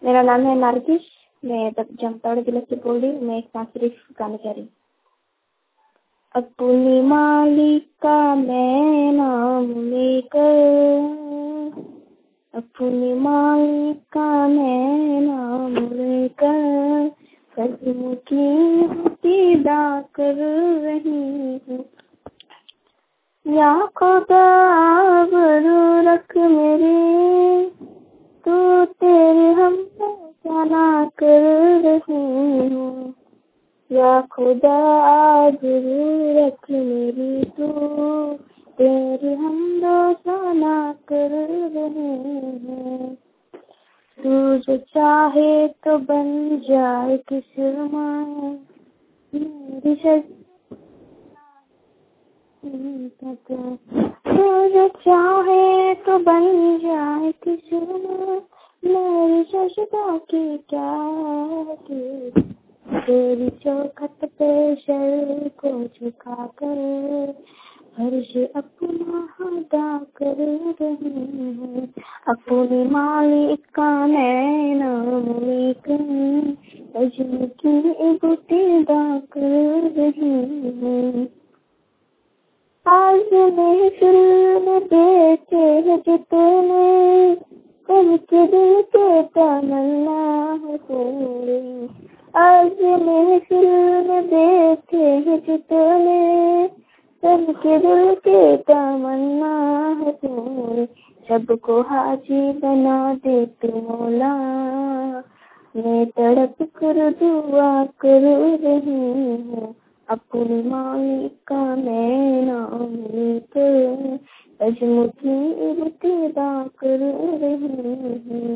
मेरा नाम है नारगिस। मैं जमताड़ा जिले से बोल रही हूँ। मैं एक सांस्कृतिक गाना गा रही हूँ। अपनी मालिका मैं नाम लेकर, अपनी मालिका मैं नाम लेकर कदम की दा कर रही हूँ। या खुदा आबरू रख मेरी, तू तेरे हम जाना कर रही हूँ। या खुदा आबरू रख मेरी, तू तेरे हम जाना कर रही हूँ। तू जो चाहे तो बन जाए किस्मत मेरी, तू जो चाहे तो बन जाए किस्मत मेरी सजदा की क्या की। तेरी चौखट पे सर को झुका कर फर्ज अपना अदा कर रही हूँ। अपनी मालिका मैं नाम लेकर अजम की इब्तिदा कर रही हूँ। आज महफिल में बैठे हैं जितने, सबके दिल के तमन्ना है पूरी। आज महफिल में बैठे हैं जितने, सबके दिल के तमन्ना है पूरी। सबको हाजी बना दे तू मौला, मैं तड़प कर दुआ कर रही हूँ। अपनी मालिका मैं नाम लेकर अजम की इब्तिदा कर रही हूँ।